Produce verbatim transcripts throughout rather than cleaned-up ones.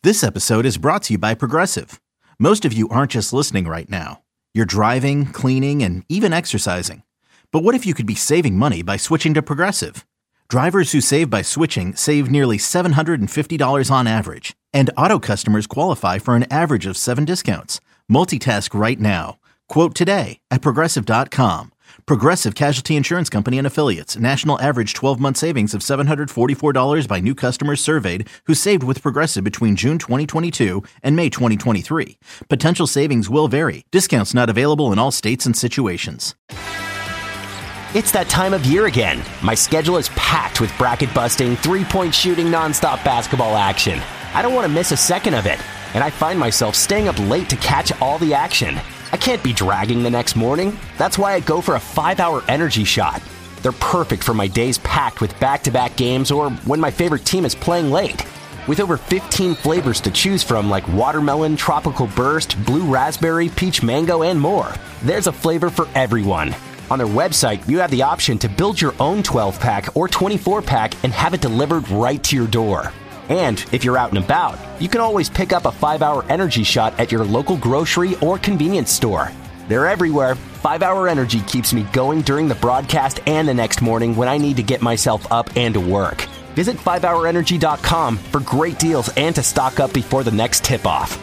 This episode is brought to you by Progressive. Most of you aren't just listening right now. You're driving, cleaning, and even exercising. But what if you could be saving money by switching to Progressive? Drivers who save by switching save nearly seven hundred fifty dollars on average. And auto customers qualify for an average of seven discounts. Multitask right now. Quote today at Progressive dot com. Progressive Casualty Insurance Company and Affiliates. National average twelve-month savings of seven hundred forty-four dollars by new customers surveyed who saved with Progressive between June twenty twenty-two and May twenty twenty-three. Potential savings will vary. Discounts not available in all states and situations. It's that time of year again. My schedule is packed with bracket-busting, three-point shooting, nonstop basketball action. I don't want to miss a second of it, and I find myself staying up late to catch all the action. I can't be dragging the next morning. That's why I go for a five-hour energy shot. They're perfect for my days packed with back-to-back games or when my favorite team is playing late. With over fifteen flavors to choose from like watermelon, tropical burst, blue raspberry, peach mango, and more, there's a flavor for everyone. On their website, you have the option to build your own twelve-pack or twenty-four-pack and have it delivered right to your door. And if you're out and about, you can always pick up a five-hour energy shot at your local grocery or convenience store. They're everywhere. five-hour Energy keeps me going during the broadcast and the next morning when I need to get myself up and to work. Visit five hour energy dot com for great deals and to stock up before the next tip-off.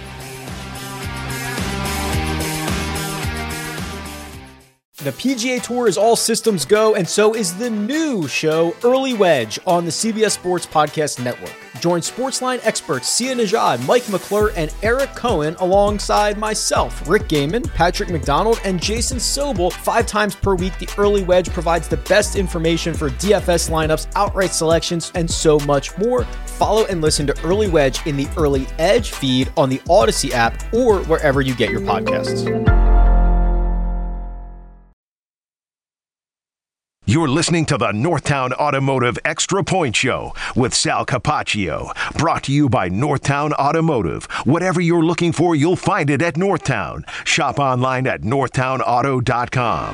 The P G A Tour is all systems go, and so is the new show, Early Wedge, on the C B S Sports Podcast Network. Join Sportsline experts Sia Nejad, Mike McClure, and Eric Cohen alongside myself, Rick Gaiman, Patrick McDonald, and Jason Sobel. Five times per week, the Early Wedge provides the best information for D F S lineups, outright selections, and so much more. Follow and listen to Early Wedge in the Early Edge feed on the Odyssey app or wherever you get your podcasts. You're listening to the Northtown Automotive Extra Point Show with Sal Capaccio. Brought to you by Northtown Automotive. Whatever you're looking for, you'll find it at Northtown. Shop online at northtown auto dot com.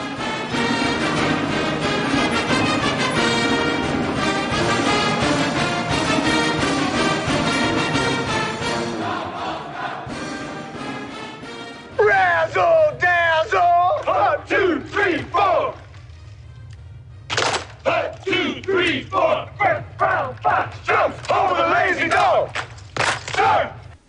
Razzle dazzle! One, two, three, four! One, two, three, four. First round, fox jumps over the lazy dog. Start.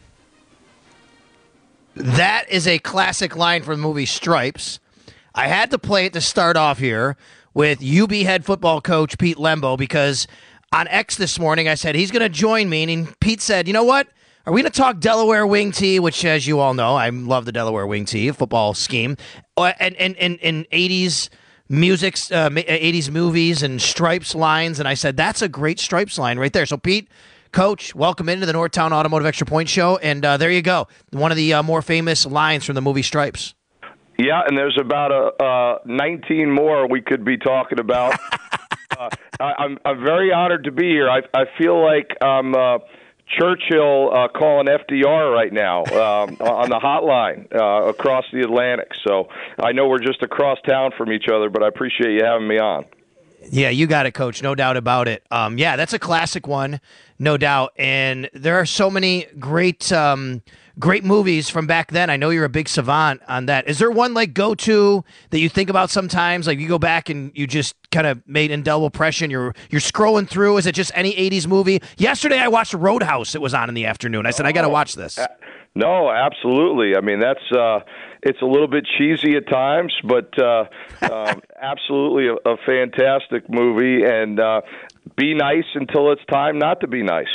That is a classic line from the movie Stripes. I had to play it to start off here with U B head football coach Pete Lembo because on X this morning I said he's going to join me, and Pete said, you know what? Are we going to talk Delaware wing tee, which, as you all know, I love the Delaware wing tee football scheme, and and and, and eighties music, uh, eighties movies and Stripes lines, and I said, that's a great Stripes line right there. So, Pete, Coach, welcome into the Northtown Automotive Extra Point Show, and uh, there you go. One of the uh, more famous lines from the movie Stripes. Yeah, and there's about a, uh, nineteen more we could be talking about. uh, I, I'm, I'm very honored to be here. I, I feel like I'm uh, Churchill uh, calling F D R right now um, on the hotline uh, across the Atlantic. So I know we're just across town from each other, but I appreciate you having me on. Yeah, you got it, Coach. No doubt about it. Um, yeah, that's a classic one, no doubt. And there are so many great um, great movies from back then. I know you're a big savant on that. Is there one like go-to that you think about sometimes? Like you go back and you just kind of made indelible impression. You're you're scrolling through. Is it just any eighties movie? Yesterday I watched Roadhouse. It was on in the afternoon. I said, oh, I got to watch this. No, absolutely. I mean, that's uh, it's a little bit cheesy at times, but uh, um, absolutely a, a fantastic movie. And uh, be nice until it's time not to be nice.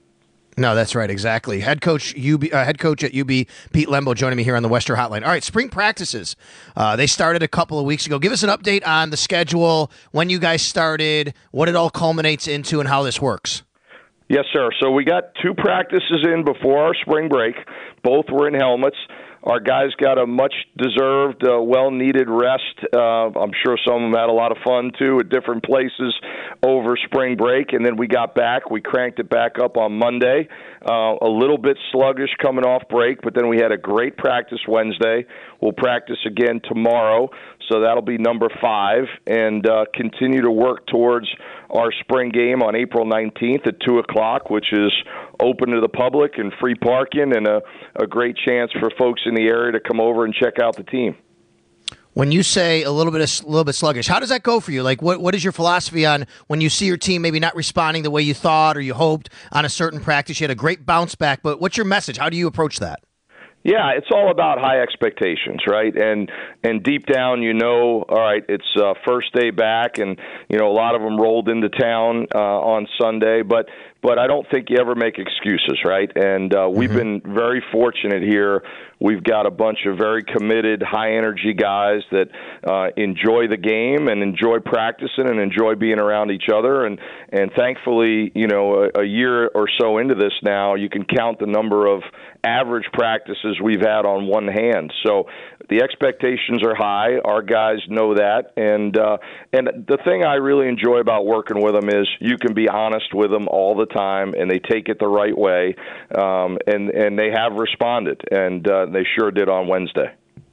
No, that's right, exactly. Head coach U B, uh, head coach at U B, Pete Lembo, joining me here on the Western Hotline. All right, spring practices. Uh, they started a couple of weeks ago. Give us an update on the schedule, when you guys started, what it all culminates into, and how this works. Yes, sir. So we got two practices in before our spring break. Both were in helmets. Our guys got a much-deserved, uh, well-needed rest. Uh, I'm sure some of them had a lot of fun, too, at different places over spring break. And then we got back. We cranked it back up on Monday. Uh, a little bit sluggish coming off break, but then we had a great practice Wednesday. We'll practice again tomorrow. So that'll be number five, and uh, continue to work towards our spring game on April nineteenth at two o'clock, which is open to the public and free parking and a, a great chance for folks in the area to come over and check out the team. When you say a little bit a little bit sluggish, how does that go for you? Like, what what is your philosophy on when you see your team maybe not responding the way you thought or you hoped on a certain practice? You had a great bounce back, but what's your message? How do you approach that? Yeah, it's all about high expectations, right? And and deep down, you know, all right, it's uh, first day back, and you know a lot of them rolled into town uh, on Sunday, but but I don't think you ever make excuses, right? And uh, we've mm-hmm. been very fortunate here. We've got a bunch of very committed, high-energy guys that uh, enjoy the game and enjoy practicing and enjoy being around each other. And, and thankfully, you know, a, a year or so into this now, you can count the number of average practices we've had on one hand. So the expectations are high. Our guys know that. And, uh, and the thing I really enjoy about working with them is you can be honest with them all the time, and they take it the right way, um, and, and they have responded. And uh, they sure did on Wednesday.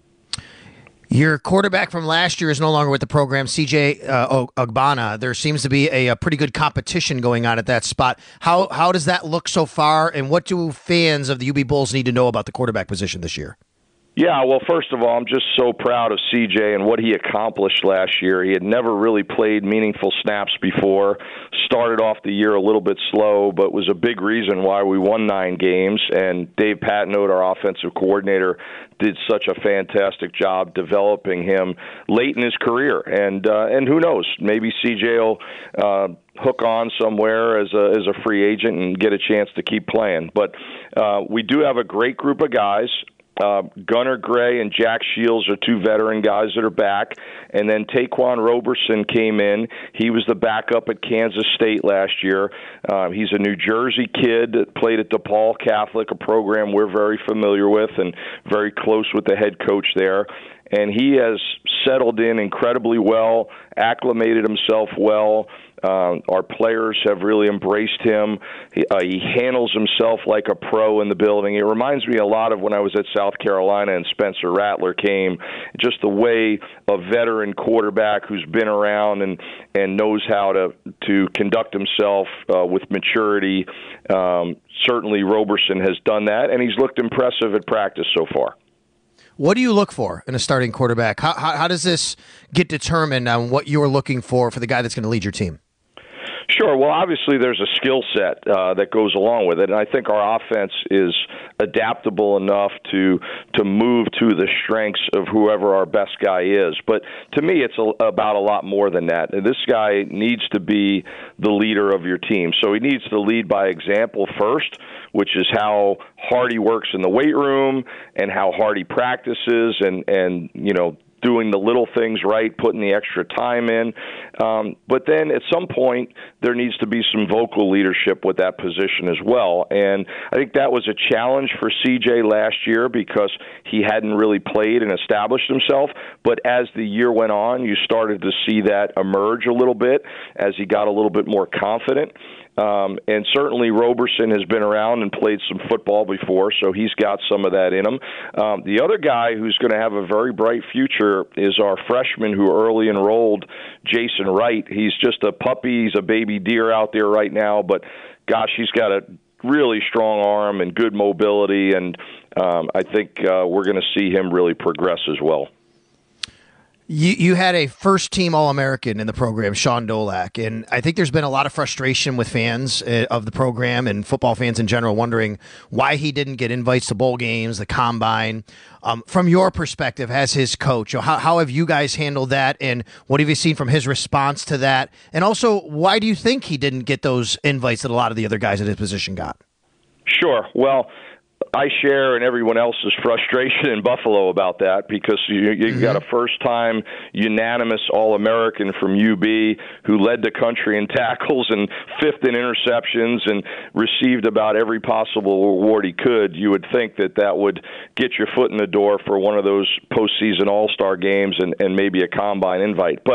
Your quarterback from last year is no longer with the program, C J uh, Ogbonna. There seems to be a, a pretty good competition going on at that spot. How how does that look so far, and what do fans of the U B Bulls need to know about the quarterback position this year? Yeah, well, first of all, I'm just so proud of C J and what he accomplished last year. He had never really played meaningful snaps before, started off the year a little bit slow, but was a big reason why we won nine games. And Dave Patnode, our offensive coordinator, did such a fantastic job developing him late in his career. And uh, and who knows, maybe C J will uh, hook on somewhere as a, as a free agent and get a chance to keep playing. But uh, we do have a great group of guys. Uh, Gunnar Gray and Jack Shields are two veteran guys that are back. And then Taquan Roberson came in. He was the backup at Kansas State last year. Uh, he's a New Jersey kid that played at DePaul Catholic, a program we're very familiar with and very close with the head coach there. And he has settled in incredibly well, acclimated himself well. Um, our players have really embraced him. He, uh, he handles himself like a pro in the building. It reminds me a lot of when I was at South Carolina and Spencer Rattler came, just the way a veteran quarterback who's been around and, and knows how to, to conduct himself uh, with maturity. Um, certainly Roberson has done that, and he's looked impressive at practice so far. What do you look for in a starting quarterback? How, how, how does this get determined on what you're looking for for the guy that's going to lead your team? Sure. Well, obviously there's a skill set uh, that goes along with it, and I think our offense is adaptable enough to to move to the strengths of whoever our best guy is. But to me, it's a, about a lot more than that. This guy needs to be the leader of your team, so he needs to lead by example first, which is how hard he works in the weight room and how hard he practices, and and you know. doing the little things right, putting the extra time in. Um, but then at some point, there needs to be some vocal leadership with that position as well. And I think that was a challenge for C J last year because he hadn't really played and established himself. But as the year went on, you started to see that emerge a little bit as he got a little bit more confident. Um, and certainly Roberson has been around and played some football before, so he's got some of that in him. Um, the other guy who's going to have a very bright future is our freshman who early enrolled, Jason Wright. He's just a puppy. He's a baby deer out there right now, but gosh, he's got a really strong arm and good mobility, and um, I think uh, we're going to see him really progress as well. You you had a first-team All-American in the program, Sean Dolak, and I think there's been a lot of frustration with fans uh, of the program and football fans in general wondering why he didn't get invites to bowl games, the combine. Um, from your perspective as his coach, how, how have you guys handled that, and what have you seen from his response to that? And also, why do you think he didn't get those invites that a lot of the other guys at his position got? Sure. Well, I share and everyone else's frustration in Buffalo about that because you, you mm-hmm. got a first-time unanimous All-American from U B who led the country in tackles and fifth in interceptions and received about every possible award he could. You would think that that would get your foot in the door for one of those postseason All-Star games and, and maybe a combine invite. But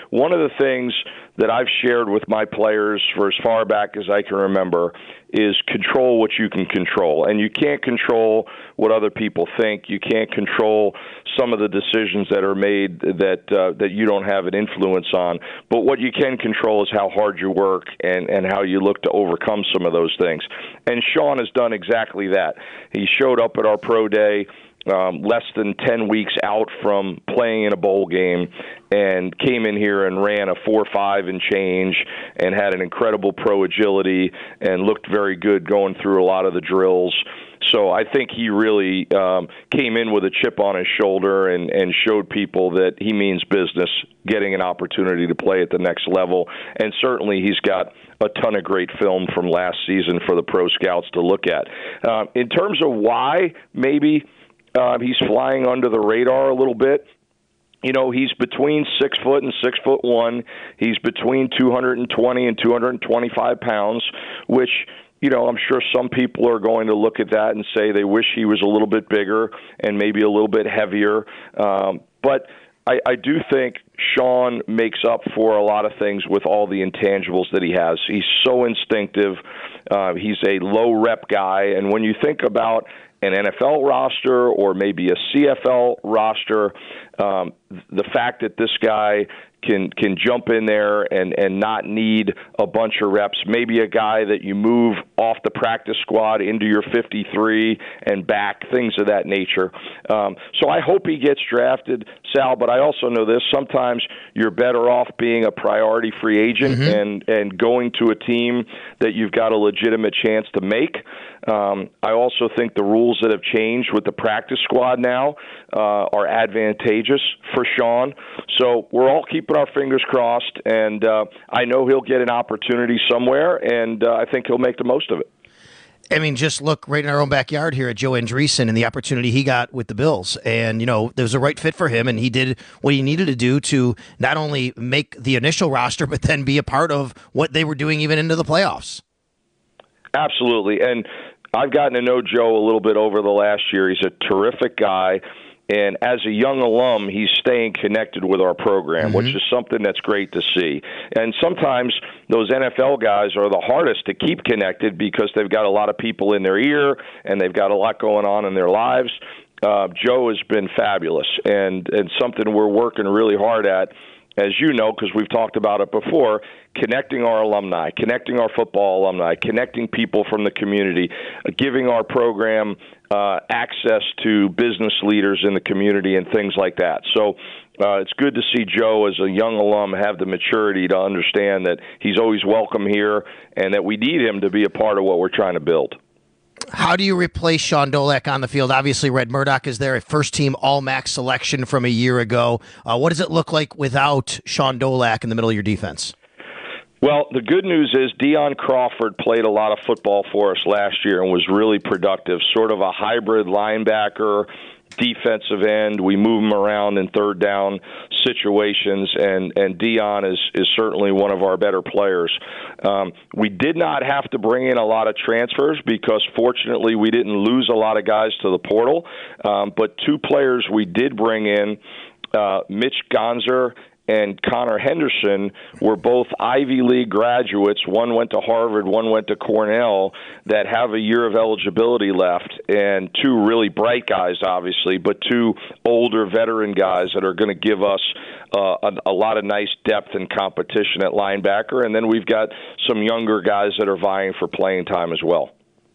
one of the things that I've shared with my players for as far back as I can remember is control what you can control. And you can't control what other people think. You can't control some of the decisions that are made that uh, that you don't have an influence on. But what you can control is how hard you work and, and how you look to overcome some of those things. And Sean has done exactly that. He showed up at our pro day Um, less than ten weeks out from playing in a bowl game and came in here and ran a four five and change and had an incredible pro agility and looked very good going through a lot of the drills. So I think he really um, came in with a chip on his shoulder and, and showed people that he means business, getting an opportunity to play at the next level. And certainly he's got a ton of great film from last season for the pro scouts to look at. Uh, in terms of why, maybe – Uh, he's flying under the radar a little bit. You know, he's between six foot and six foot one. He's between two hundred twenty and two hundred twenty-five pounds, which, you know, I'm sure some people are going to look at that and say they wish he was a little bit bigger and maybe a little bit heavier. Um, but I, I do think Sean makes up for a lot of things with all the intangibles that he has. He's so instinctive. Uh, he's a low rep guy. And when you think about an N F L roster or maybe a C F L roster, um, the fact that this guy can can jump in there and, and not need a bunch of reps, maybe a guy that you move off the practice squad into your fifty-three and back, things of that nature. Um, so I hope he gets drafted, Sal, but I also know this. Sometimes you're better off being a priority free agent mm-hmm. and, and going to a team that you've got a legitimate chance to make. Um, I also think the rules that have changed with the practice squad now uh, are advantageous for Sean. So we're all keeping our fingers crossed, and uh, I know he'll get an opportunity somewhere, and uh, I think he'll make the most of it. I mean, just look right in our own backyard here at Joe Andreessen and the opportunity he got with the Bills. And, you know, there was a right fit for him, and he did what he needed to do to not only make the initial roster, but then be a part of what they were doing even into the playoffs. Absolutely. And I've gotten to know Joe a little bit over the last year. He's a terrific guy. And as a young alum, he's staying connected with our program, mm-hmm. which is something that's great to see. And sometimes those N F L guys are the hardest to keep connected because they've got a lot of people in their ear and they've got a lot going on in their lives. Uh, Joe has been fabulous and, and something we're working really hard at, as you know, because we've talked about it before, connecting our alumni, connecting our football alumni, connecting people from the community, uh, giving our program uh, access to business leaders in the community and things like that. So uh, it's good to see Joe as a young alum have the maturity to understand that he's always welcome here and that we need him to be a part of what we're trying to build. How do you replace Sean Dolak on the field? Obviously, Red Murdoch is there, a first-team All-Mac selection from a year ago. Uh, what does it look like without Sean Dolak in the middle of your defense? Well, the good news is Deion Crawford played a lot of football for us last year and was really productive, sort of a hybrid linebacker, defensive end. We move him around in third down situations, and, and Deion is, is certainly one of our better players. Um, we did not have to bring in a lot of transfers because, fortunately, we didn't lose a lot of guys to the portal. Um, but two players we did bring in, uh, Mitch Gonzer and Connor Henderson, were both Ivy League graduates. One went to Harvard, one went to Cornell, that have a year of eligibility left, and two really bright guys, obviously, but two older veteran guys that are going to give us uh, a, a lot of nice depth and competition at linebacker. And then we've got some younger guys that are vying for playing time as well.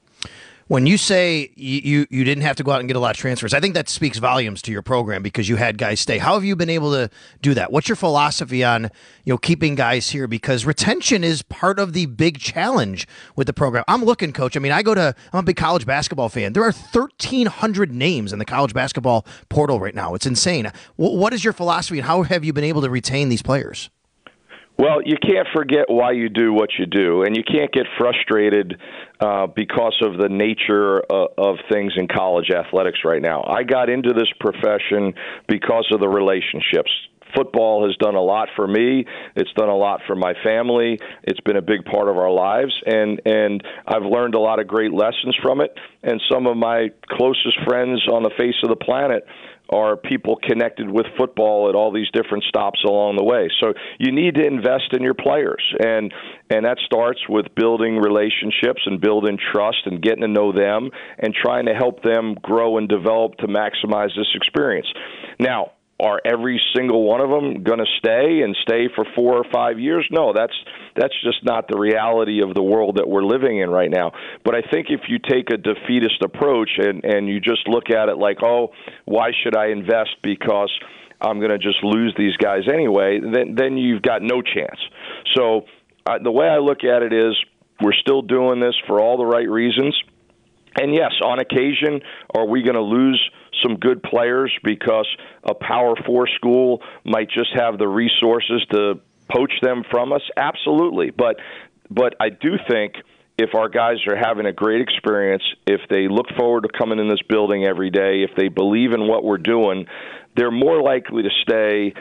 When you say you, you, you didn't have to go out and get a lot of transfers, I think that speaks volumes to your program because you had guys stay. How have you been able to do that? What's your philosophy on, you know, keeping guys here? Because retention is part of the big challenge with the program. I'm looking, Coach. I mean, I go to, I'm a big college basketball fan. There are thirteen hundred names in the college basketball portal right now. It's insane. What is your philosophy and how have you been able to retain these players? Well, you can't forget why you do what you do, and you can't get frustrated uh, because of the nature of, of things in college athletics right now. I got into this profession because of the relationships. football has done a lot for me. It's done a lot for my family. It's been a big part of our lives, and and I've learned a lot of great lessons from it. And some of my closest friends on the face of the planet are people connected with football at all these different stops along the way. So you need to invest in your players, and and that starts with building relationships and building trust and getting to know them and trying to help them grow and develop to maximize this experience. Now, are every single one of them going to stay and stay for four or five years? No, that's that's just not the reality of the world that we're living in right now. But I think if you take a defeatist approach and, and you just look at it like, oh, why should I invest because I'm going to just lose these guys anyway, then, then you've got no chance. So uh, the way I look at it is we're still doing this for all the right reasons. And yes, on occasion, are we going to lose some good players because a Power Four school might just have the resources to poach them from us? Absolutely. But but I do think if our guys are having a great experience, if they look forward to coming in this building every day, if they believe in what we're doing, they're more likely to stay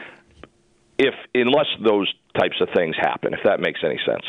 if unless those types of things happen, if that makes any sense.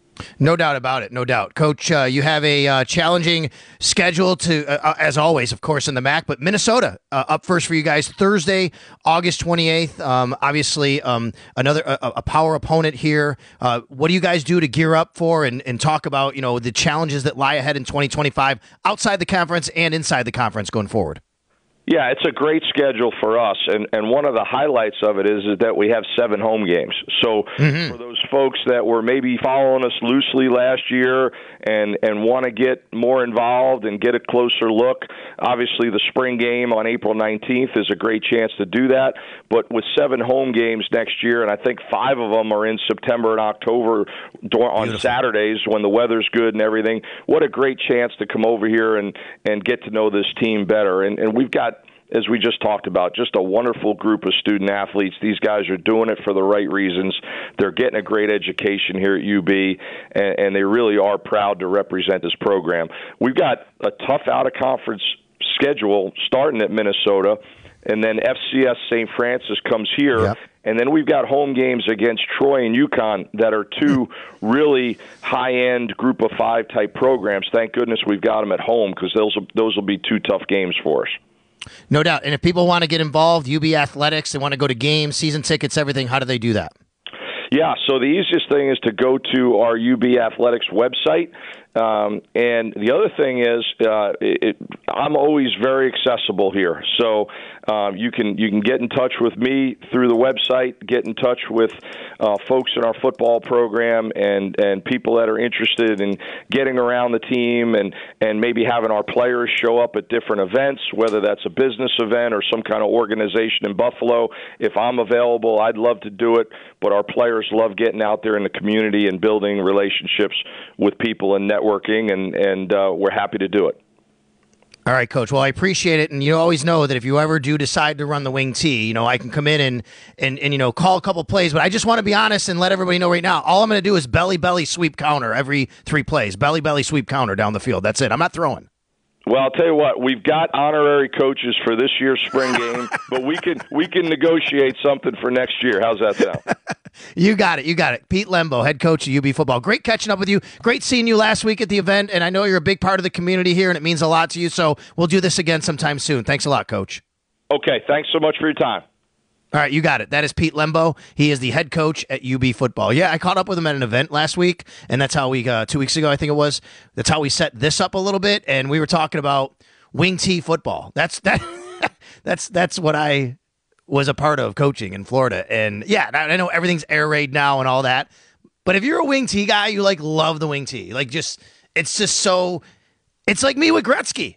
No doubt about it. No doubt. Coach, uh, you have a uh, challenging schedule to, uh, as always, of course, in the M A C, but Minnesota uh, up first for you guys Thursday, August twenty-eighth. Um, obviously, um, another a, a power opponent here. Uh, what do you guys do to gear up for and, and talk about, you know, the challenges that lie ahead in twenty twenty-five outside the conference and inside the conference going forward? Yeah, it's a great schedule for us, and, and one of the highlights of it is, is that we have seven home games. So mm-hmm. for those folks that were maybe following us loosely last year and, and want to get more involved and get a closer look, obviously the spring game on April nineteenth is a great chance to do that. But with seven home games next year, and I think five of them are in September and October on Beautiful. Saturdays when the weather's good and everything, what a great chance to come over here and, and get to know this team better. And, and we've got, as we just talked about, just a wonderful group of student athletes. These guys are doing it for the right reasons. They're getting a great education here at U B, and, and they really are proud to represent this program. We've got a tough out-of-conference schedule starting at Minnesota, and then F C S Saint Francis comes here. Yep. And then we've got home games against Troy and UConn that are two really high-end group of five type programs. Thank goodness we've got them at home because those will, those will be two tough games for us. No doubt. And if people want to get involved, U B Athletics, they want to go to games, season tickets, everything, how do they do that? Yeah, so the easiest thing is to go to our U B Athletics website. Um, and the other thing is, uh, it, I'm always very accessible here. So um, you can you can get in touch with me through the website, get in touch with uh, folks in our football program and, and people that are interested in getting around the team and, and maybe having our players show up at different events, whether that's a business event or some kind of organization in Buffalo. If I'm available, I'd love to do it, but our players love getting out there in the community and building relationships with people and networking, and, and uh, we're happy to do it. All right, Coach. Well, I appreciate it, and you always know that if you ever do decide to run the wing tee, you know, I can come in and, and, and you know, call a couple plays, but I just want to be honest and let everybody know right now, all I'm going to do is belly, belly, sweep counter every three plays. Belly, belly, sweep counter down the field. That's it. I'm not throwing. Well, I'll tell you what, we've got honorary coaches for this year's spring game, but we can we can negotiate something for next year. How's that sound? You got it. You got it. Pete Lembo, head coach of U B football. Great catching up with you. Great seeing you last week at the event, and I know you're a big part of the community here, and it means a lot to you, so we'll do this again sometime soon. Thanks a lot, Coach. Okay, thanks so much for your time. All right, you got it. That is Pete Lembo. He is the head coach at U B football. Yeah, I caught up with him at an event last week, and that's how we, uh, two weeks ago, I think it was, that's how we set this up a little bit, and we were talking about wing tee football. That's that. that's that's what I was a part of coaching in Florida. And yeah, I know everything's air raid now and all that. But if you're a wing tee guy, you like love the wing tee. Like just, it's just so. It's like me with Gretzky.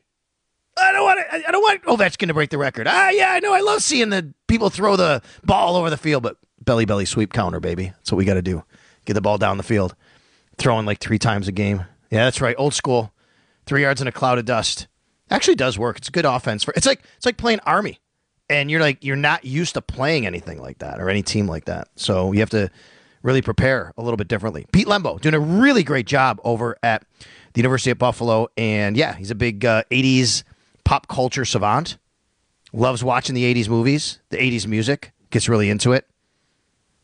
I don't want to, I don't want Ovechkin to break the record. Ah, yeah, I know. I love seeing the people throw the ball over the field, but belly belly sweep counter, baby. That's what we got to do. Get the ball down the field, throwing like three times a game. Yeah, that's right. Old school. Three yards in a cloud of dust. Actually does work. It's a good offense for it's like it's like playing Army. And you're like you're not used to playing anything like that or any team like that. So you have to really prepare a little bit differently. Pete Lembo doing a really great job over at the University of Buffalo, and yeah, he's a big uh, eighties pop culture savant. Loves watching the eighties movies, the eighties music, gets really into it.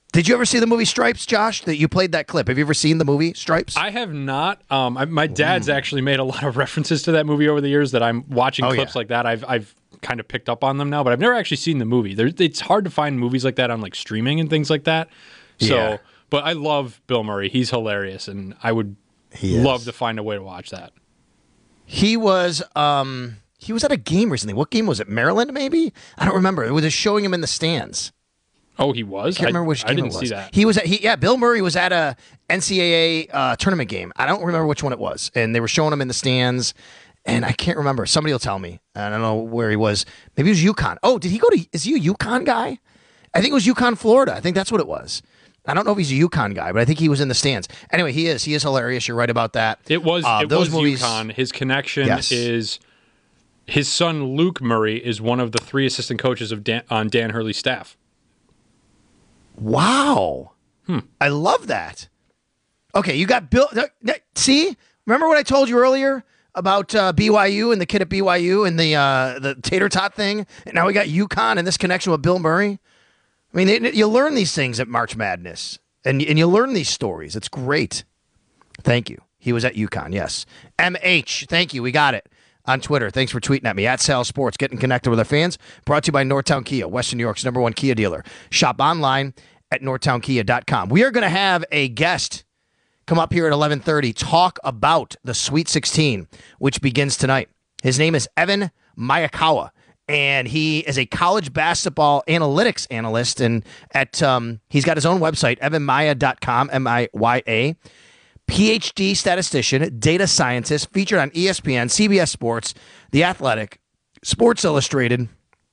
Did you ever see the movie Stripes, Josh? That you played that clip. Have you ever seen the movie Stripes? I have not. Um, I, my dad's Ooh. actually made a lot of references to that movie over the years that I'm watching oh, clips yeah. like that. I've I've kind of picked up on them now, but I've never actually seen the movie. There, it's hard to find movies like that on like streaming and things like that. So, yeah. But I love Bill Murray. He's hilarious, and I would love to find a way to watch that. He was um, he was at a game recently. What game was it? Maryland, maybe? I don't remember. It was just showing him in the stands. Oh, he was? I can't remember which I, game I didn't it was. see that. He was at, he, yeah, Bill Murray was at a N C double A uh, tournament game. I don't remember which one it was. And they were showing him in the stands, and I can't remember. Somebody will tell me. I don't know where he was. Maybe it was UConn. Oh, did he go to, is he a UConn guy? I think it was UConn, Florida. I think that's what it was. I don't know if he's a UConn guy, but I think he was in the stands. Anyway, he is. He is hilarious. You're right about that. It was, uh, it those was movies, UConn. His connection yes. is his son, Luke Murray, is one of the three assistant coaches of Dan, on Dan Hurley's staff. Wow. Hmm. I love that. Okay, you got Bill. See? Remember what I told you earlier about uh, B Y U and the kid at B Y U and the uh, the tater tot thing? And now we got UConn and this connection with Bill Murray. I mean, they, you learn these things at March Madness, and, and you learn these stories. It's great. Thank you. He was at UConn, yes. M H, thank you. We got it. On Twitter, thanks for tweeting at me, at Sal Sports, getting connected with our fans. Brought to you by Northtown Kia, Western New York's number one Kia dealer. Shop online at northtown kia dot com. We are going to have a guest come up here at eleven thirty, talk about the Sweet sixteen, which begins tonight. His name is Evan Miyakawa, and he is a college basketball analytics analyst, and at um, he's got his own website, evan maya dot com, M I Y A. P H D statistician, data scientist, featured on E S P N, C B S Sports, The Athletic, Sports Illustrated.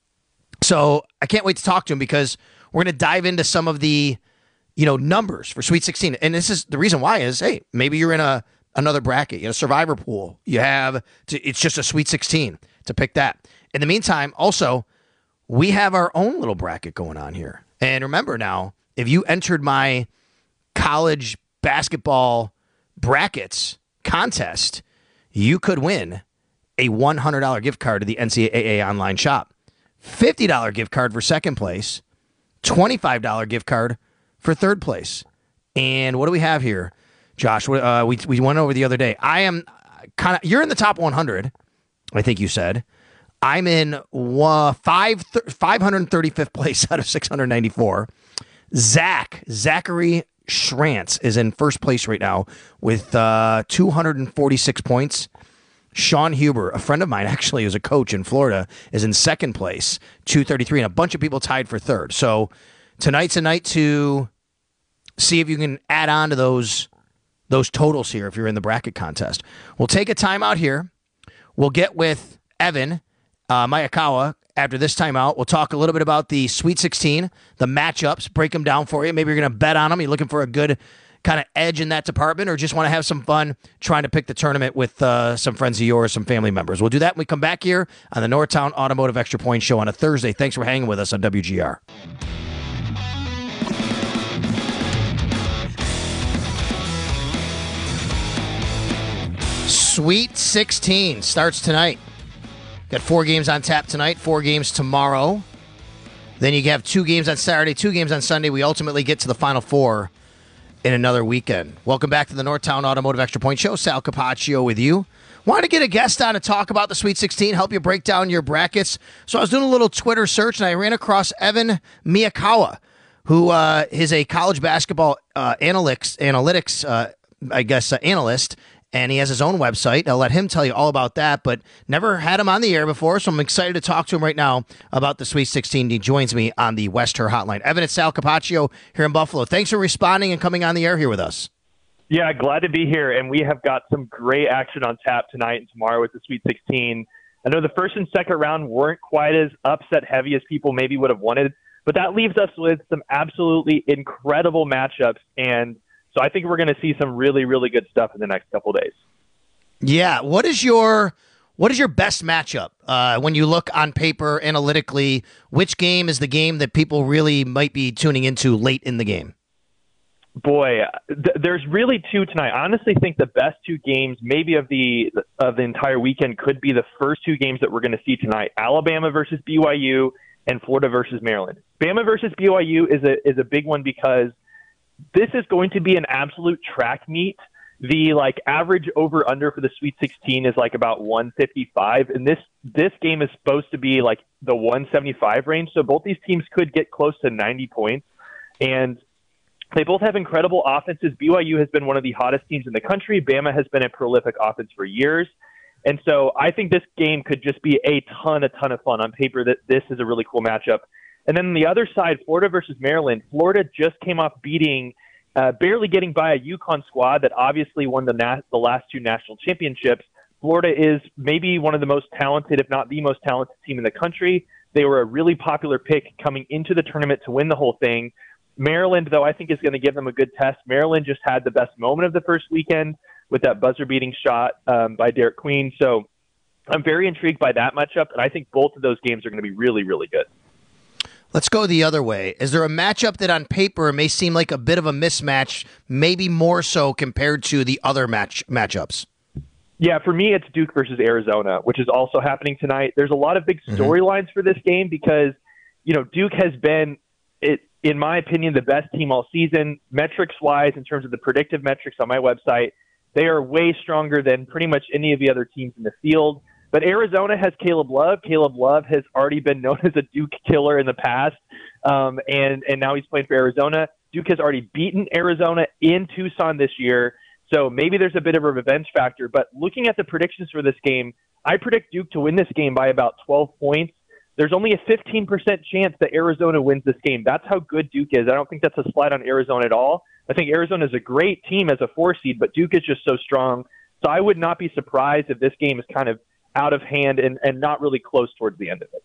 So I can't wait to talk to him because we're going to dive into some of the, you know, numbers for Sweet sixteen. And this is the reason why is, hey, maybe you're in a another bracket, you know, survivor pool. You have to, it's just a Sweet sixteen to pick that. In the meantime, also, we have our own little bracket going on here. And remember now, if you entered my college basketball brackets contest, you could win a one hundred dollars gift card to the N C double A online shop, fifty dollars gift card for second place, twenty-five dollars gift card for third place. And what do we have here, Josh? Uh, we we went over the other day. I am kind of, you're in the top one hundred, I think you said. I'm in uh, five, five hundred thirty-fifth place out of six hundred ninety-four. Zach, Zachary Schrantz is in first place right now with uh, two hundred forty-six points. Sean Huber, a friend of mine, actually, who's a coach in Florida, is in second place, two thirty-three, and a bunch of people tied for third. So tonight's a night to see if you can add on to those those totals here if you're in the bracket contest. We'll take a timeout here. We'll get with Evan uh, Miyakawa after this timeout. We'll talk a little bit about the Sweet sixteen, the matchups, break them down for you. Maybe you're going to bet on them. You're looking for a good kind of edge in that department, or just want to have some fun trying to pick the tournament with uh, some friends of yours, some family members. We'll do that when we come back here on the Northtown Automotive Extra Point Show on a Thursday. Thanks for hanging with us on W G R. Sweet sixteen starts tonight. Got four games on tap tonight, four games tomorrow. Then you have two games on Saturday, two games on Sunday. We ultimately get to the Final Four in another weekend. Welcome back to the Northtown Automotive Extra Point Show. Sal Capaccio with you. Wanted to get a guest on to talk about the Sweet sixteen, help you break down your brackets. So I was doing a little Twitter search, and I ran across Evan Miyakawa, who uh, is a college basketball uh, analytics, analytics uh, I guess, uh, analyst. And he has his own website. I'll let him tell you all about that, but never had him on the air before, so I'm excited to talk to him right now about the Sweet sixteen. He joins me on the West Her Hotline. Evan, it's Sal Capaccio here in Buffalo. Thanks for responding and coming on the air here with us. Yeah, glad to be here, and we have got some great action on tap tonight and tomorrow with the Sweet sixteen. I know the first and second round weren't quite as upset-heavy as people maybe would have wanted, but that leaves us with some absolutely incredible matchups, and so I think we're going to see some really, really good stuff in the next couple of days. Yeah. What is your what is your best matchup uh, when you look on paper analytically? Which game is the game that people really might be tuning into late in the game? Boy, th- there's really two tonight. I honestly think the best two games, maybe of the of the entire weekend, could be the first two games that we're going to see tonight: Alabama versus B Y U and Florida versus Maryland. Bama versus B Y U is a is a big one because this is going to be an absolute track meet. The like average over under for the Sweet sixteen is like about one fifty-five, and this this game is supposed to be like the one seventy-five range. So both these teams could get close to ninety points, and they both have incredible offenses. B Y U has been one of the hottest teams in the country. Bama has been a prolific offense for years. And so I think this game could just be a ton, a ton of fun. On paper, that this is a really cool matchup. And then on the other side, Florida versus Maryland. Florida just came off beating, uh, barely getting by a UConn squad that obviously won the, na- the last two national championships. Florida is maybe one of the most talented, if not the most talented team in the country. They were a really popular pick coming into the tournament to win the whole thing. Maryland, though, I think is going to give them a good test. Maryland just had the best moment of the first weekend with that buzzer-beating shot um, by Derek Queen. So I'm very intrigued by that matchup, and I think both of those games are going to be really, really good. Let's go the other way. Is there a matchup that on paper may seem like a bit of a mismatch, maybe more so compared to the other match matchups? Yeah, for me, it's Duke versus Arizona, which is also happening tonight. There's a lot of big storylines mm-hmm. for this game because, you know, Duke has been, it, in my opinion, the best team all season. Metrics-wise, in terms of the predictive metrics on my website, they are way stronger than pretty much any of the other teams in the field. But Arizona has Caleb Love. Caleb Love has already been known as a Duke killer in the past, um, and, and now he's playing for Arizona. Duke has already beaten Arizona in Tucson this year, so maybe there's a bit of a revenge factor. But looking at the predictions for this game, I predict Duke to win this game by about twelve points. There's only a fifteen percent chance that Arizona wins this game. That's how good Duke is. I don't think that's a slight on Arizona at all. I think Arizona is a great team as a four seed, but Duke is just so strong. So I would not be surprised if this game is kind of out of hand and, and not really close towards the end of it.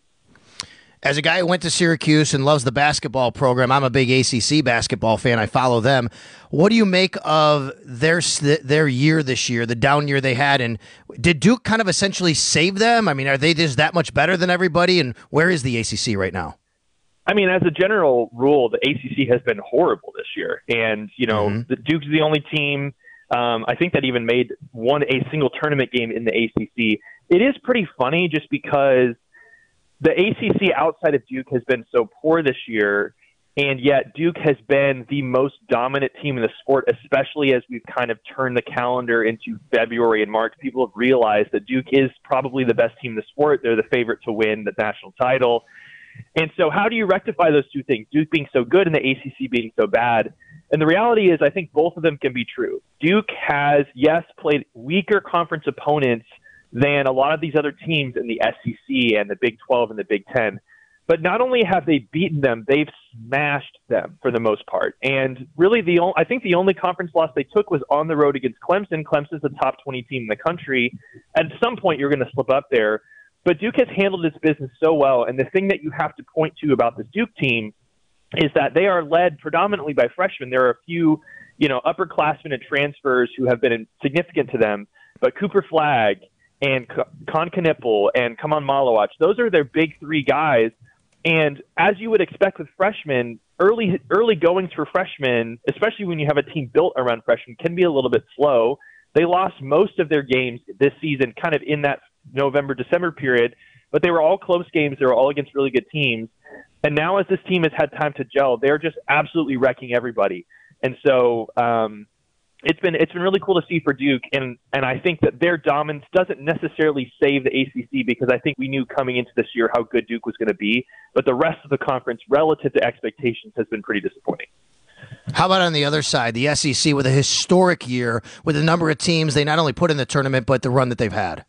As a guy who went to Syracuse and loves the basketball program, I'm a big A C C basketball fan. I follow them. What do you make of their their year this year, the down year they had? And did Duke kind of essentially save them? I mean, are they just that much better than everybody? And where is the A C C right now? I mean, as a general rule, the A C C has been horrible this year. And, you know, mm-hmm. the Duke's the only team, um, I think, that even made won a single tournament game in the A C C. It is pretty funny just because the A C C outside of Duke has been so poor this year, and yet Duke has been the most dominant team in the sport, especially as we've kind of turned the calendar into February and March. People have realized that Duke is probably the best team in the sport. They're the favorite to win the national title. And so how do you rectify those two things, Duke being so good and the A C C being so bad? And the reality is I think both of them can be true. Duke has, yes, played weaker conference opponents than a lot of these other teams in the S E C and the Big twelve and the Big ten. But not only have they beaten them, they've smashed them for the most part. And really, the only, I think the only conference loss they took was on the road against Clemson. Clemson's a top twenty team in the country. At some point, you're going to slip up there. But Duke has handled its business so well. And the thing that you have to point to about this Duke team is that they are led predominantly by freshmen. There are a few, you know, upperclassmen and transfers who have been significant to them. But Cooper Flagg and Con Knipple and Kaman Malawach, those are their big three guys. And as you would expect with freshmen, early early goings for freshmen, especially when you have a team built around freshmen, can be a little bit slow. They lost most of their games this season kind of in that November, December period, but they were all close games. They were all against really good teams. And now as this team has had time to gel, they're just absolutely wrecking everybody. And so um, it's been it's been really cool to see for Duke, and and I think that their dominance doesn't necessarily save the A C C because I think we knew coming into this year how good Duke was going to be, but the rest of the conference relative to expectations has been pretty disappointing. How about on the other side, the S E C with a historic year with a number of teams they not only put in the tournament, but the run that they've had?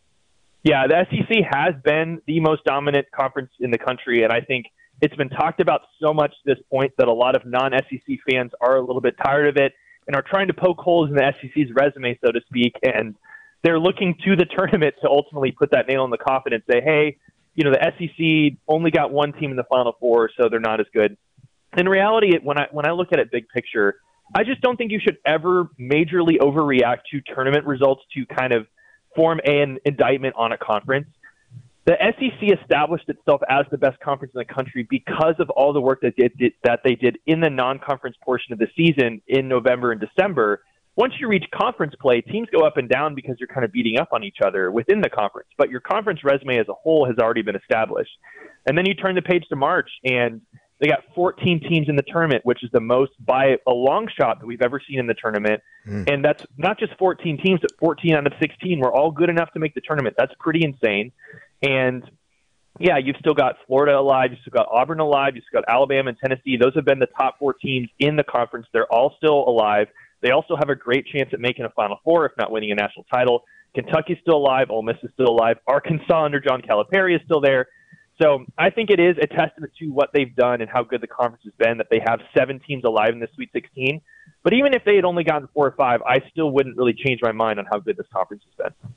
Yeah, the S E C has been the most dominant conference in the country, and I think it's been talked about so much to this point that a lot of non-S E C fans are a little bit tired of it and are trying to poke holes in the S E C's resume, so to speak, and they're looking to the tournament to ultimately put that nail in the coffin and say, hey, you know, the S E C only got one team in the Final Four, so they're not as good. In reality, when I when I look at it big picture, I just don't think you should ever majorly overreact to tournament results to kind of form an indictment on a conference. The S E C established itself as the best conference in the country because of all the work that they did, that they did in the non-conference portion of the season in November and December. Once you reach conference play, teams go up and down because you're kind of beating up on each other within the conference. But your conference resume as a whole has already been established. And then you turn the page to March, and They got fourteen teams in the tournament, which is the most by a long shot that we've ever seen in the tournament. Mm. And that's not just fourteen teams, but fourteen out of sixteen were all good enough to make the tournament. That's pretty insane. And, yeah, you've still got Florida alive. You've still got Auburn alive. You've still got Alabama and Tennessee. Those have been the top four teams in the conference. They're all still alive. They also have a great chance at making a Final Four, if not winning a national title. Kentucky's still alive. Ole Miss is still alive. Arkansas under John Calipari is still there. So I think it is a testament to what they've done and how good the conference has been that they have seven teams alive in the Sweet sixteen. But even if they had only gotten four or five, I still wouldn't really change my mind on how good this conference has been.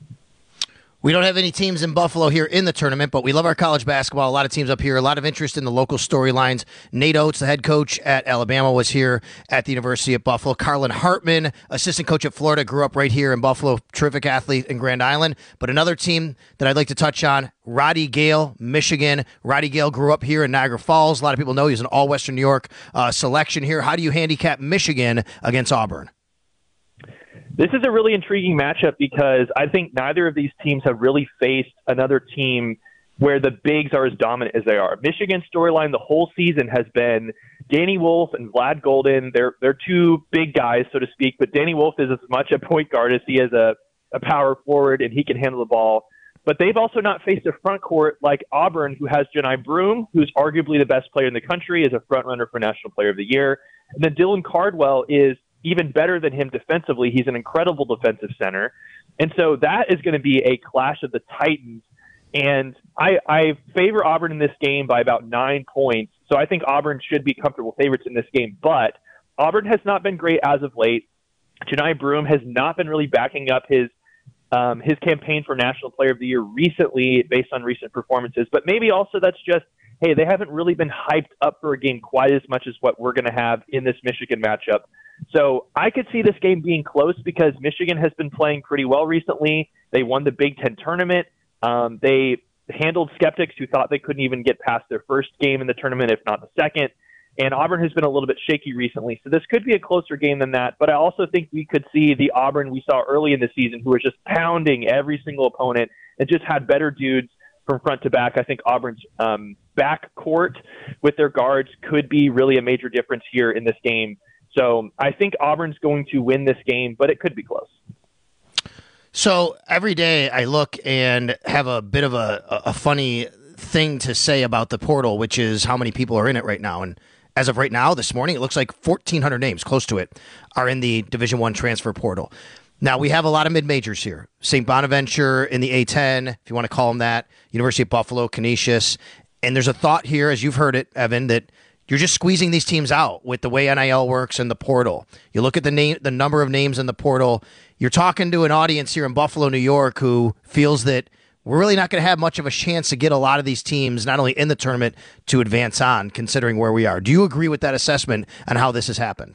We don't have any teams in Buffalo here in the tournament, but we love our college basketball. A lot of teams up here, a lot of interest in the local storylines. Nate Oates, the head coach at Alabama, was here at the University of Buffalo. Carlin Hartman, assistant coach at Florida, grew up right here in Buffalo, terrific athlete in Grand Island. But another team that I'd like to touch on, Roddy Gale, Michigan. Roddy Gale grew up here in Niagara Falls. A lot of people know he's an all-Western New York uh, selection here. How do you handicap Michigan against Auburn? This is a really intriguing matchup because I think neither of these teams have really faced another team where the bigs are as dominant as they are. Michigan's storyline the whole season has been Danny Wolf and Vlad Golden. They're they're two big guys, so to speak, but Danny Wolf is as much a point guard as he is a, a power forward, and he can handle the ball. But they've also not faced a front court like Auburn, who has Johni Broome, who's arguably the best player in the country, is a front runner for National Player of the Year. And then Dylan Cardwell is even better than him defensively. He's an incredible defensive center. And so that is going to be a clash of the Titans. And I, I favor Auburn in this game by about nine points. So I think Auburn should be comfortable favorites in this game. But Auburn has not been great as of late. Johni Broome has not been really backing up his um, his campaign for National Player of the Year recently based on recent performances. But maybe also that's just, hey, they haven't really been hyped up for a game quite as much as what we're going to have in this Michigan matchup. So I could see this game being close because Michigan has been playing pretty well recently. They won the Big Ten tournament. Um, they handled skeptics who thought they couldn't even get past their first game in the tournament, if not the second. And Auburn has been a little bit shaky recently. So this could be a closer game than that. But I also think we could see the Auburn we saw early in the season who was just pounding every single opponent and just had better dudes from front to back. I think Auburn's um, back court with their guards could be really a major difference here in this game. So I think Auburn's going to win this game, but it could be close. So every day I look and have a bit of a, a funny thing to say about the portal, which is how many people are in it right now. And as of right now, this morning, it looks like fourteen hundred names, close to it, are in the Division I transfer portal. Now, we have a lot of mid-majors here. Saint Bonaventure in the A ten, if you want to call them that, University of Buffalo, Canisius. And there's a thought here, as you've heard it, Evan, that you're just squeezing these teams out with the way N I L works and the portal. You look at the name, the number of names in the portal. You're talking to an audience here in Buffalo, New York, who feels that we're really not going to have much of a chance to get a lot of these teams, not only in the tournament, to advance on, considering where we are. Do you agree with that assessment on how this has happened?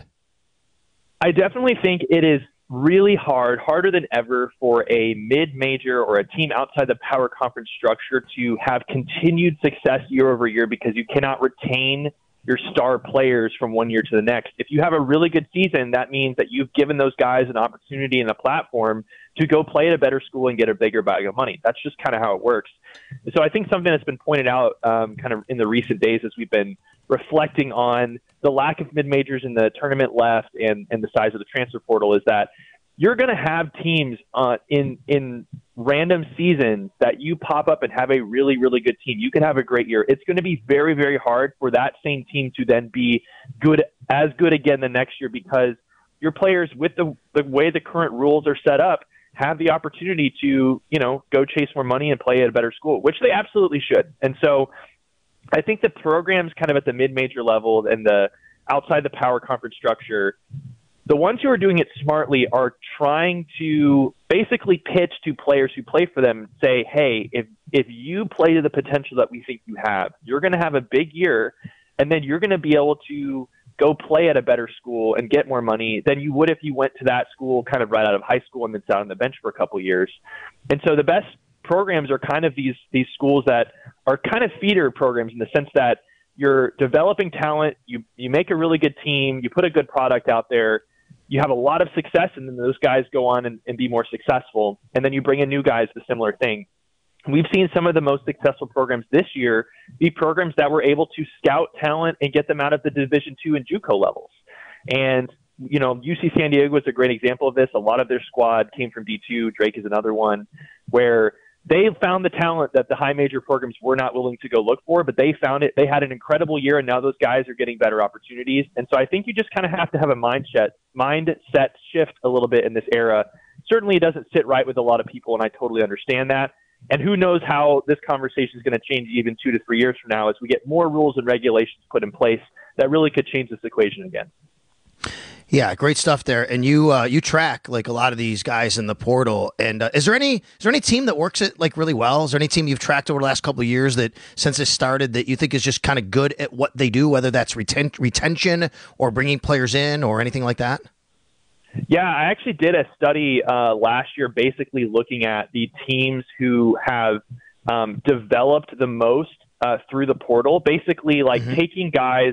I definitely think it is really hard, harder than ever, for a mid-major or a team outside the power conference structure to have continued success year over year because you cannot retain your star players from one year to the next. If you have a really good season, that means that you've given those guys an opportunity and a platform to go play at a better school and get a bigger bag of money. That's just kind of how it works. So I think something that's been pointed out um, kind of in the recent days as we've been reflecting on the lack of mid-majors in the tournament left and, and the size of the transfer portal is that you're going to have teams uh, in in random seasons that you pop up and have a really, really good team. You can have a great year. It's going to be very, very hard for that same team to then be good as good again the next year because your players, with the the way the current rules are set up, have the opportunity to, you know, go chase more money and play at a better school, which they absolutely should. And so I think the programs kind of at the mid-major level and the outside the power conference structure, the ones who are doing it smartly are trying to basically pitch to players who play for them and say, hey, if if you play to the potential that we think you have, you're going to have a big year, and then you're going to be able to go play at a better school and get more money than you would if you went to that school kind of right out of high school and then sat on the bench for a couple of years. And so the best programs are kind of these these schools that are kind of feeder programs in the sense that you're developing talent, you you make a really good team, you put a good product out there, you have a lot of success, and then those guys go on and, and be more successful, and then you bring in new guys, the similar thing. we've seen some of the most successful programs this year be programs that were able to scout talent and get them out of the Division two and JUCO levels. And, you know, U C San Diego is a great example of this. A lot of their squad came from D two. Drake is another one where they found the talent that the high major programs were not willing to go look for, but they found it. They had an incredible year, and now those guys are getting better opportunities. And so I think you just kind of have to have a mindset, mindset shift a little bit in this era. Certainly it doesn't sit right with a lot of people, and I totally understand that. And who knows how this conversation is going to change even two to three years from now as we get more rules and regulations put in place that really could change this equation again. Yeah, great stuff there. And you uh, you track like a lot of these guys in the portal. And uh, is there any is there any team that works it like really well? Is there any team you've tracked over the last couple of years that since it started that you think is just kind of good at what they do, whether that's reten- retention or bringing players in or anything like that? Yeah, I actually did a study uh, last year basically looking at the teams who have um, developed the most uh, through the portal, basically like mm-hmm. taking guys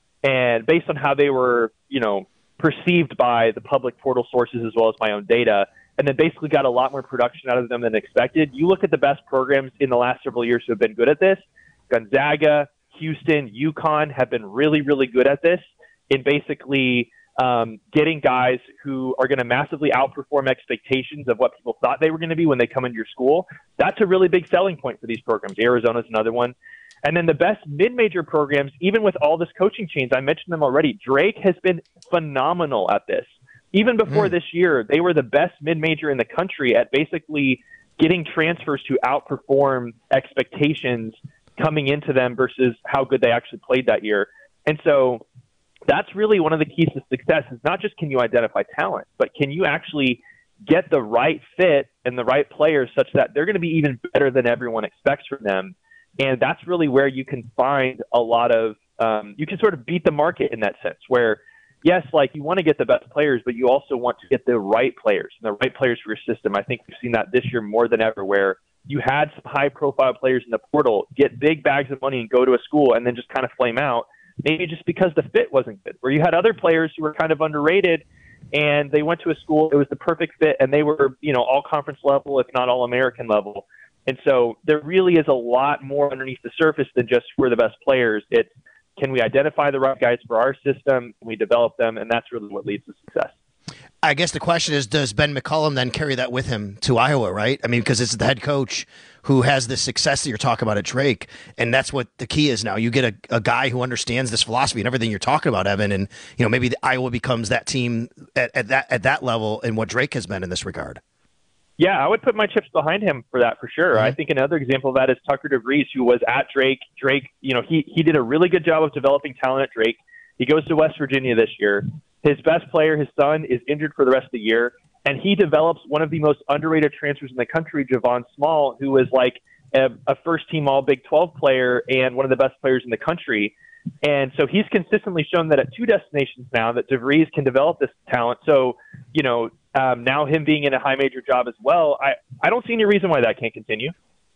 and based on how they were, you know, perceived by the public portal sources as well as my own data, and then basically got a lot more production out of them than expected. You look at the best programs in the last several years who have been good at this. Gonzaga, Houston, UConn have been really, really good at this in basically um, getting guys who are going to massively outperform expectations of what people thought they were going to be when they come into your school. That's a really big selling point for these programs. Arizona's another one. And then the best mid-major programs, even with all this coaching change, I mentioned them already. Drake has been phenomenal at this. Even before mm. this year, they were the best mid-major in the country at basically getting transfers to outperform expectations coming into them versus how good they actually played that year. And so that's really one of the keys to success is not just can you identify talent, but can you actually get the right fit and the right players such that they're going to be even better than everyone expects from them. And that's really where you can find a lot of, um, you can sort of beat the market in that sense where, yes, like you want to get the best players, but you also want to get the right players and the right players for your system. I think we've seen that this year more than ever where you had some high profile players in the portal, get big bags of money and go to a school and then just kind of flame out. Maybe just because the fit wasn't good, where you had other players who were kind of underrated and they went to a school, it was the perfect fit and they were, you know, all conference level, if not all American level. And so there really is a lot more underneath the surface than just we're the best players. It's can we identify the right guys for our system? Can we develop them? And that's really what leads to success. I guess the question is, does Ben McCollum then carry that with him to Iowa, right? I mean, because it's the head coach who has the success that you're talking about at Drake, and that's what the key is now. You get a, a guy who understands this philosophy and everything you're talking about, Evan, and you know maybe the Iowa becomes that team at, at that at that level and what Drake has been in this regard. Yeah, I would put my chips behind him for that for sure. Mm-hmm. I think another example of that is Tucker DeVries, who was at Drake. Drake, you know, he he did a really good job of developing talent at Drake. He goes to West Virginia this year. His best player, his son, is injured for the rest of the year, and he develops one of the most underrated transfers in the country, Javon Small, who is like a, a first-team All Big twelve player and one of the best players in the country. And so he's consistently shown that at two destinations now that DeVries can develop this talent. So, you know, um, now him being in a high major job as well, I, I don't see any reason why that can't continue.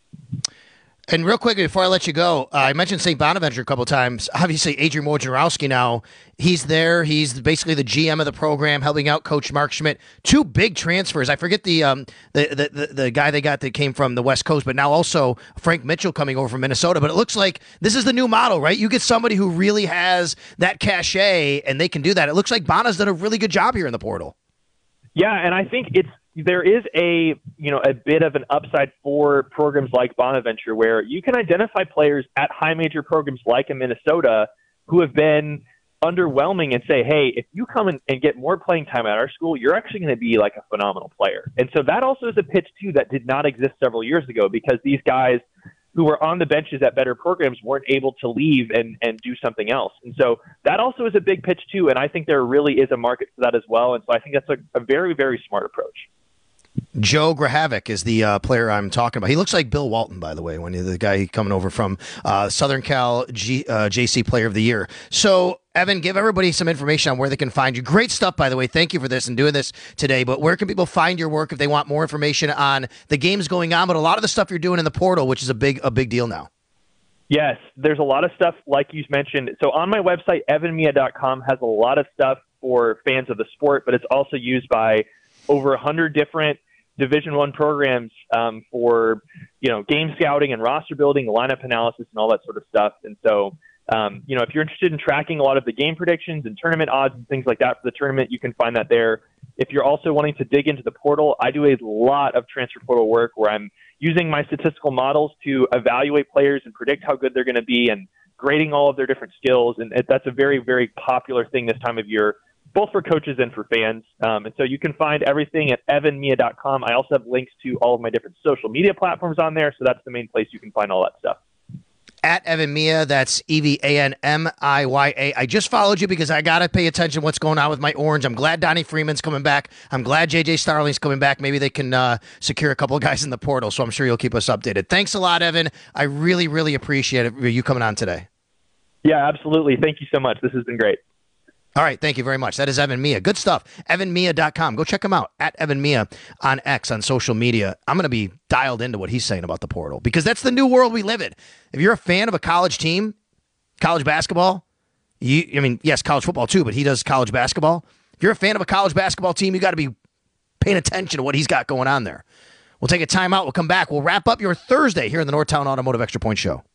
And real quick, before I let you go, uh, I mentioned Saint Bonaventure a couple of times. Obviously, Adrian Wojnarowski now, he's there. He's basically the G M of the program, helping out Coach Mark Schmidt. Two big transfers. I forget the um the, the, the, the guy they got that came from the West Coast, but now also Frank Mitchell coming over from Minnesota. But it looks like this is the new model, right? You get somebody who really has that cachet, and they can do that. It looks like Bona's done a really good job here in the portal. Yeah, and I think it's there is a you know a bit of an upside for programs like Bonaventure where you can identify players at high major programs like in Minnesota who have been underwhelming and say, hey, if you come in and get more playing time at our school, you're actually going to be like a phenomenal player. And so that also is a pitch too that did not exist several years ago because these guys who were on the benches at better programs weren't able to leave and, and do something else. And so that also is a big pitch too. And I think there really is a market for that as well. And so I think that's a, a very, very smart approach. Joe Grahavic is the uh, player I'm talking about. He looks like Bill Walton, by the way, when the guy coming over from uh, Southern Cal G, uh, J C Player of the Year. So, Evan, give everybody some information on where they can find you. Great stuff, by the way. Thank you for this and doing this today. But where can people find your work if they want more information on the games going on, but a lot of the stuff you're doing in the portal, which is a big a big deal now? Yes, there's a lot of stuff like you mentioned. So on my website, evan mia dot com has a lot of stuff for fans of the sport, but it's also used by over one hundred different Division One programs um, for, you know, game scouting and roster building, lineup analysis, and all that sort of stuff. And so, um, you know, if you're interested in tracking a lot of the game predictions and tournament odds and things like that for the tournament, you can find that there. If you're also wanting to dig into the portal, I do a lot of transfer portal work where I'm using my statistical models to evaluate players and predict how good they're going to be and grading all of their different skills. And it, that's a very, very popular thing this time of year, both for coaches and for fans. Um, and so you can find everything at evan mia dot com. I also have links to all of my different social media platforms on there. So that's the main place you can find all that stuff. At Evan Mia, that's E V A N M I Y A. I just followed you because I got to pay attention to what's going on with my Orange. I'm glad Donnie Freeman's coming back. I'm glad J J Starling's coming back. Maybe they can uh, secure a couple of guys in the portal, so I'm sure you'll keep us updated. Thanks a lot, Evan. I really, really appreciate it, you coming on today. Yeah, absolutely. Thank you so much. This has been great. All right, thank you very much. That is Evan Mia. Good stuff. evan mia dot com. Go check him out, at Evan Mia on X, on social media. I'm going to be dialed into what he's saying about the portal because that's the new world we live in. If you're a fan of a college team, college basketball, you, I mean, yes, college football too, but he does college basketball. If you're a fan of a college basketball team, you got to be paying attention to what he's got going on there. We'll take a timeout. We'll come back. We'll wrap up your Thursday here in the Northtown Automotive Extra Point Show.